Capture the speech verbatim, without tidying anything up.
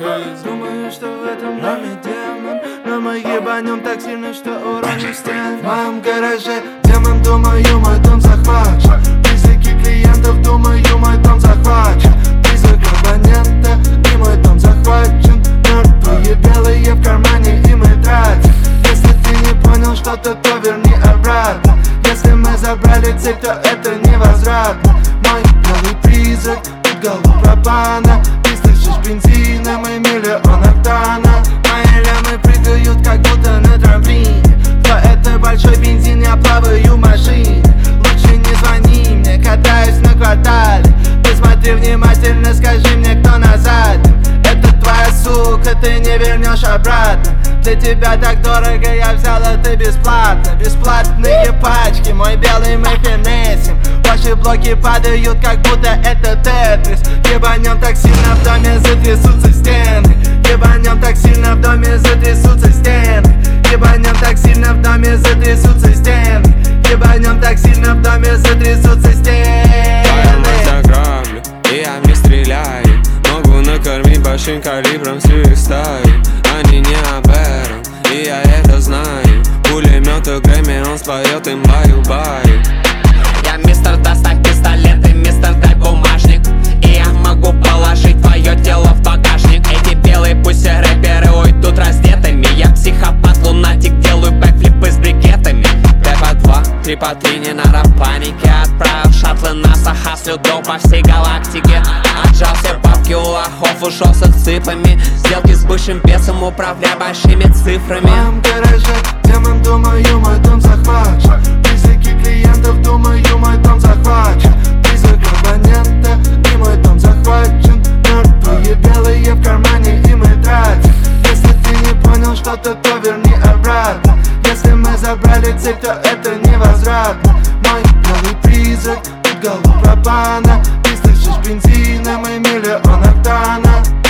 crazy. Думаю, что в этом доме демон, но мы ебанем так сильно, что уроним стен. В моем гараже демон, думаю, мой дом захвачен. Призраки клиентов, думаю, мой дом захвачен. Призрак абонента, и мой дом захвачен. Мертвые белые в кармане, и мы тратим. Если ты не понял что-то, то верни обратно. Если мы забрали цель, то это невозвратно. Мой белый призрак, тут голову пропана. Ты слышишь бензина, мы миллион октана. Мои лямы прыгают, как будто на трамплине. Кто это большой бензин, я плаваю в машине. Лучше не звони мне, катаюсь на квартале. Ты смотри внимательно, скажи мне, кто на заднем. Это твоя сука, ты не вернешь обратно. Для тебя так дорого, я взял это бесплатно. Бесплатные пачки, мой белый мы финесим. Ваши блоки падают, как будто это тетрис. Ебанем так сильно в доме, затрясутся стены. Ебанем так сильно в доме, затрясутся стены. Ебанем так сильно в доме, затрясутся стены. Ебанем так сильно в доме, затрясутся стены. Заграблю, и я не стреляю. Могу накормить большим калибром с их стаи. Они не об этом, и я это знаю. Пулемет у Грэмми, он споет им баю-баю. Я мистер, доставь пистолет, и мистер, дай бумажник. И я могу положить твое тело в багажник. Эти белые пусть все рэперы уйдут раздетыми. Я психопат, лунатик, делаю бэкфлипы с брикетами. Д по два, три по три, не надо паники. Отправил шаттлы НАСА, хаслю до по всей галактике. Отжал все бабки у лохов, ушел с цифрами. Сделки с бывшим бесом, управляя большими цифрами. В моем гараже демон, думаю, мой дом захвачен. Призраки клиентов, думаю, мой дом захвачен. Призрак абонента, и мой дом захвачен. Мертвые белые в кармане, и мы тратим. Если ты не понял что-то, то верни обратно. Если мы забрали цель, то это невозвратно. Мой белый призрак, тут голову пропана. Ты слышишь бензина, мы миллион октана.